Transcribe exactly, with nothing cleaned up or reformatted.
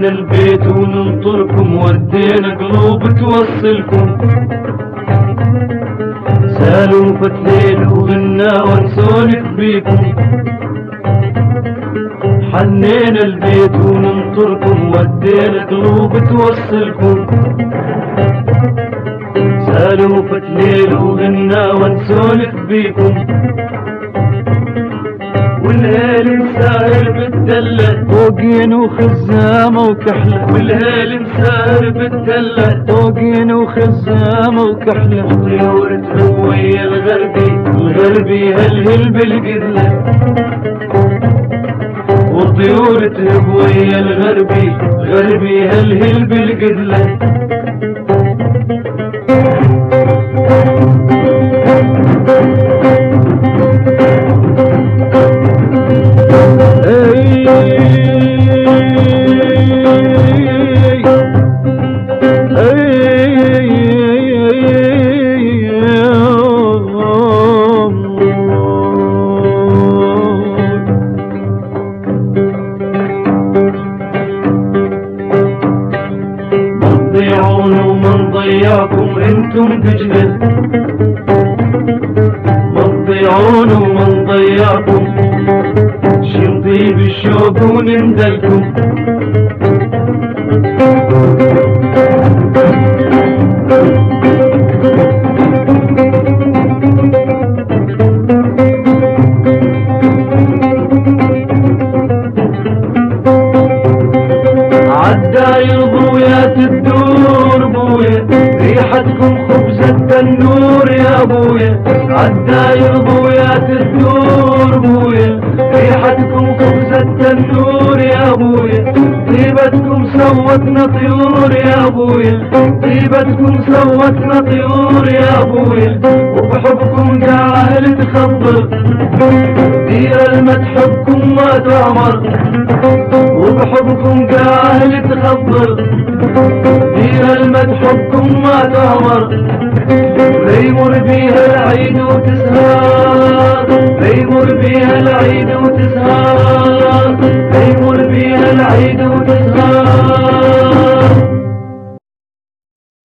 حنينا البيت وننطركم، ودينا قلوب توصلكم. سالوفة ليل وغنى ونسولف بيكم. حنينا البيت وننطركم، ودينا قلوب توصلكم. سالوفة ليل وغنى ونسولف بيكم. والليل مساهر بالدلة طوقين وخزامة وكحلة. والليل مساهر بالدلة طوقين وخزامة وكحلة. وطيور تهوي الغربي الغربي هلهل بالقذلة. والطيور تهوي الغربي الغربي هلهل بالقذلة. ضيعون ومن ضيعكم انتم دجلة. ما تضيعون ومن ضيعكم شنطي بالشوق ونندلكم. عدايل ضويات الدور بويا ريحتكم خبز التنور يا بويا. عدايل ضويات الدور بويا ريحتكم خبز التنور يا بويا. طيبتكم سوتنا طيور يا بويا. طيبتكم سوتنا طيور يا بويا. وبحبكم جاهل تخبر دير المتحبكم ما تعمر. وبحبكم جاهل تخبر دير المتحبكم ما تعمر. ليمر بيها العيد وتسهر ليمر بيها العيد وتسهر ليمر بيها العيد